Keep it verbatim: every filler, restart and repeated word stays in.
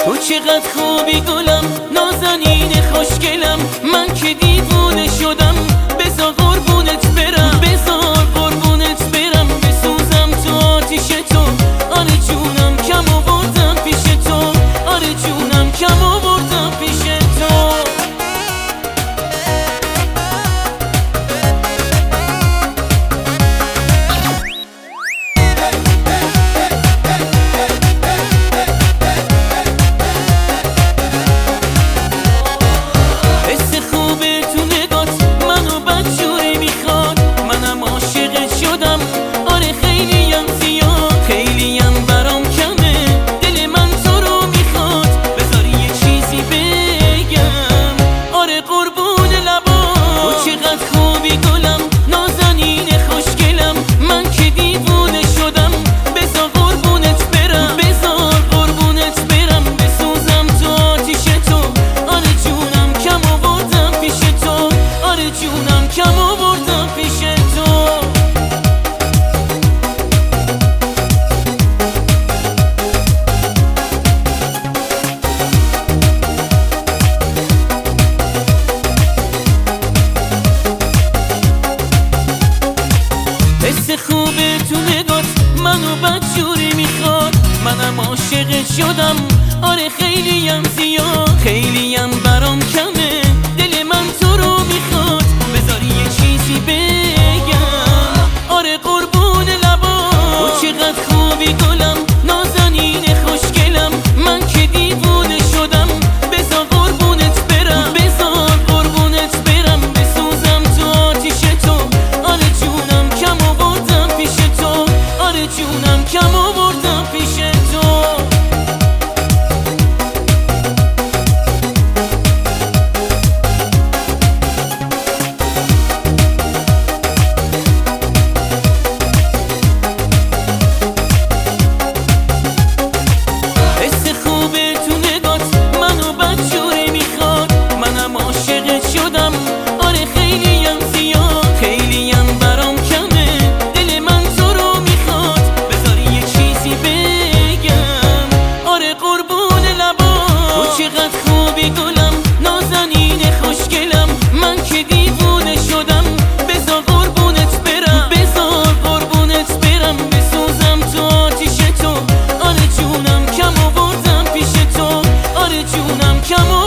تو چقدر خوبی گلم، نازنین خوشگلم، من که دیوونه شدم. بذار قربونت برم، بذار قربونت برم، بسوزم تو آتیش تو. آره جونم کم آوردم پیش تو، آره جونم کم آوردم پیش تو. کم آوردم پیش تو. حس خوبه تو نگات منو بدجوری میخواد، منم عاشقت شدم. آره خیلیم زیاد، خیلیم برام کمه، دل من تو رو میخواد. بذاری یه چیزی بگم، آره قربون لبا. تو چقدر خوبی گلم، نازنین خوشگلم، من که دیوونه شدم. بذار قربونت برم، بذار قربونت برم، بسوزم تو آتیش تو. آره جونم کم آوردم پیش تو، آره جونم کم آوردم پیش تو. آره خیلیم زیاد، خیلیم برام کمه، دل من تو رو میخواد. بذاری یه چیزی بگم، آره قربون لبا. تو چقدر خوبی گلم، نازنین خوشگلم، من که دیوونه شدم. بذار قربونت برم، بذار قربونت برم، بسوزم تو آتیش تو. آره جونم کم آوردم پیش تو، آره جونم کم